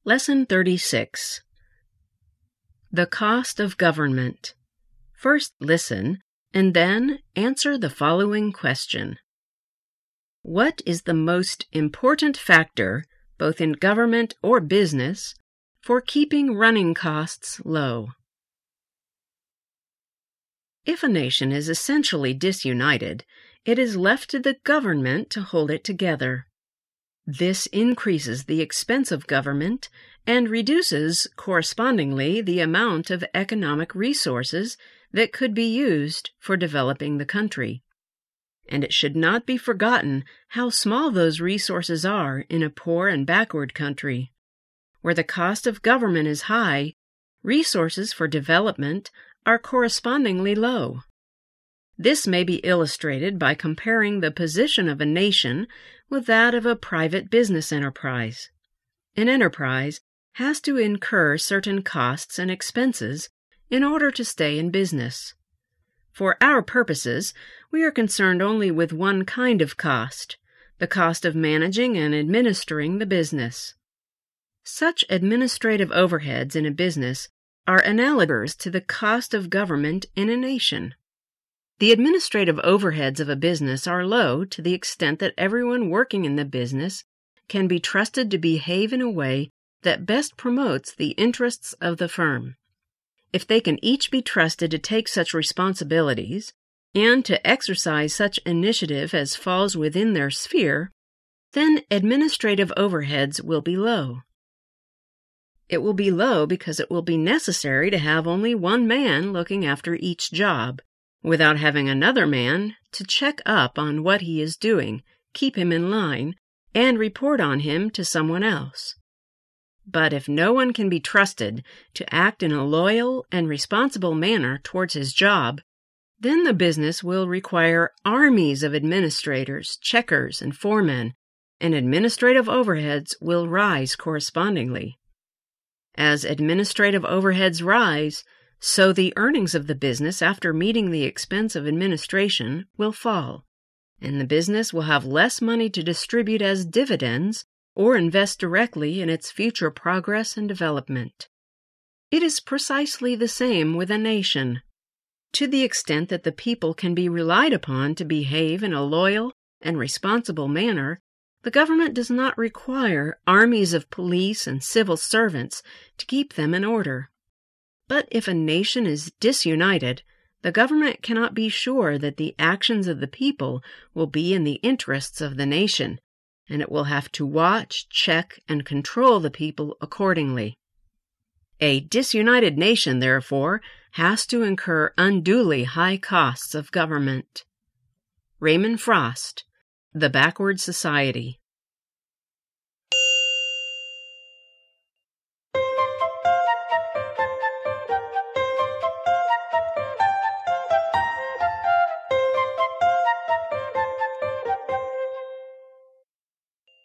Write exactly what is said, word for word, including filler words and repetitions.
Lesson thirty-six. The Cost of Government. First listen, and then answer the following question. What is the most important factor, both in government or business, for keeping running costs low? If a nation is essentially disunited, it is left to the government to hold it together. This increases the expense of government and reduces, correspondingly, the amount of economic resources that could be used for developing the country. And it should not be forgotten how small those resources are in a poor and backward country. Where the cost of government is high, resources for development are correspondingly low. This may be illustrated by comparing the position of a nation with that of a private business enterprise. An enterprise has to incur certain costs and expenses in order to stay in business. For our purposes, we are concerned only with one kind of cost, the cost of managing and administering the business. Such administrative overheads in a business are analogous to the cost of government in a nation. The administrative overheads of a business are low to the extent that everyone working in the business can be trusted to behave in a way that best promotes the interests of the firm. If they can each be trusted to take such responsibilities and to exercise such initiative as falls within their sphere, then administrative overheads will be low. It will be low because it will be necessary to have only one man looking after each job, without having another man to check up on what he is doing, keep him in line, and report on him to someone else. But if no one can be trusted to act in a loyal and responsible manner towards his job, then the business will require armies of administrators, checkers, and foremen, and administrative overheads will rise correspondingly. As administrative overheads rise, so the earnings of the business after meeting the expense of administration will fall, and the business will have less money to distribute as dividends or invest directly in its future progress and development. It is precisely the same with a nation. To the extent that the people can be relied upon to behave in a loyal and responsible manner, the government does not require armies of police and civil servants to keep them in order. But if a nation is disunited, the government cannot be sure that the actions of the people will be in the interests of the nation, and it will have to watch, check, and control the people accordingly. A disunited nation, therefore, has to incur unduly high costs of government. Raymond Frost, The Backward Society.